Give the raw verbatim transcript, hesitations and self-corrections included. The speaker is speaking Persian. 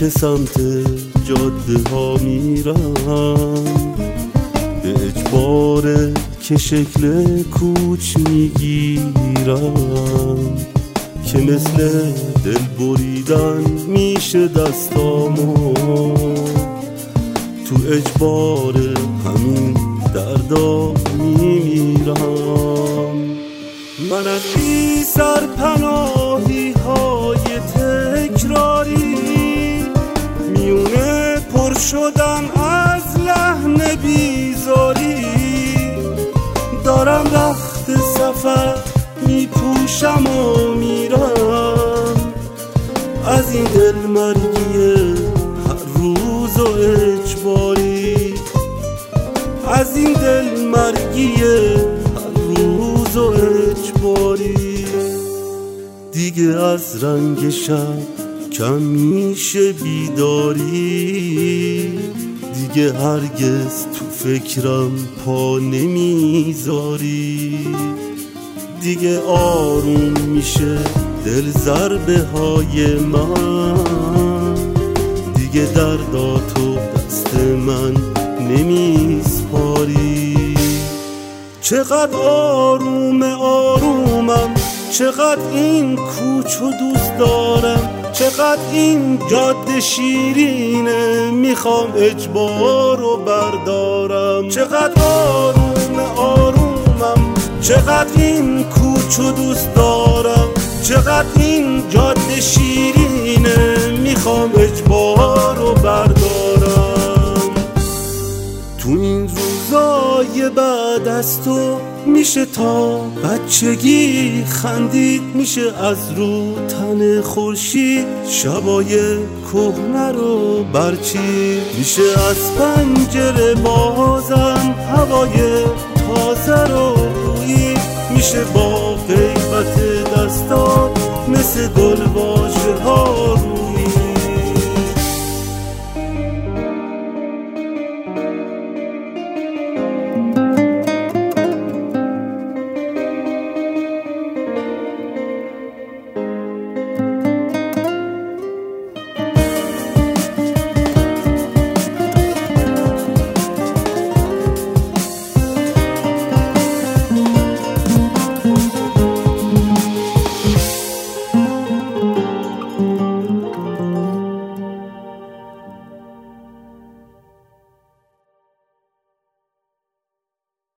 به سمت جاده ها میرم، به اجباره که شکل کوچ میگیرم، که مثل دل بریدن میشه دستامو، تو اجبار همین دردا میمیرم. من از بی سرپناهی های تکراری، میونه پر شدن از لحن بیزاری، دارم رخت سفر میپوشم و میرم، از این دل مرگیه هر روز و اجباری، از این دل مرگیه هر روز و اجباری. دیگه از رنگ شب کم میشه بیداری، دیگه هرگز تو فکرم پا نمیذاری، دیگه آروم میشه دل ضربه های من، دیگه درداتو دست من نمیسپاری. چقدر آروم آرومم، چقدر این کوچو دوست دارم، چقدر این جاده شیرینه میخوام اجبارو بردارم. چقدر آروم آرومم، چقدر این کوچو دوست دارم، چقدر این جاده شیرینه میخوام اجبارو بردارم. تو این روزای بعد از تو میشه تا بچگی خندید، میشه از رو تن خورشید شبای کهنه رو برچید، میشه از پنجره بازم هوای تازه رو بویید، میشه با غیبت دستات مثل گل واژه ها